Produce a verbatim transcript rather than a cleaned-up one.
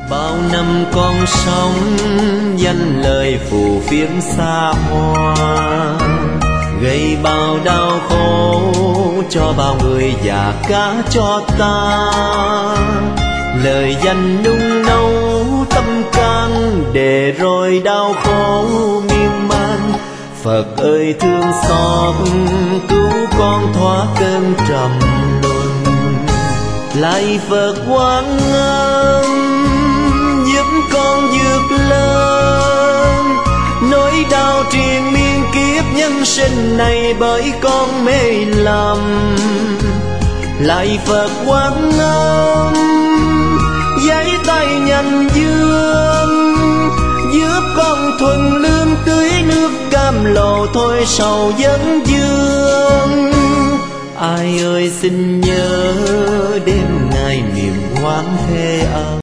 Bao năm con sống danh lời phù phiếm xa hoa, gây bao đau khổ cho bao người già cả cho ta. Lời danh nung nấu tâm can để rồi đau khổ miên man. Phật ơi thương xót cứu con thoát cơn trầm luân. Lạy Phật Quan Âm giúp con vượt lên nỗi đau triền miên kiếp nhân sinh này bởi con mê lầm. Lạy Phật Quan Âm giấy tay nhanh dương giúp con thuần lương tưới nước cam lồ thôi sầu vấn vương. Ai ơi xin nhớ đêm ngày niềm hoang thê ân.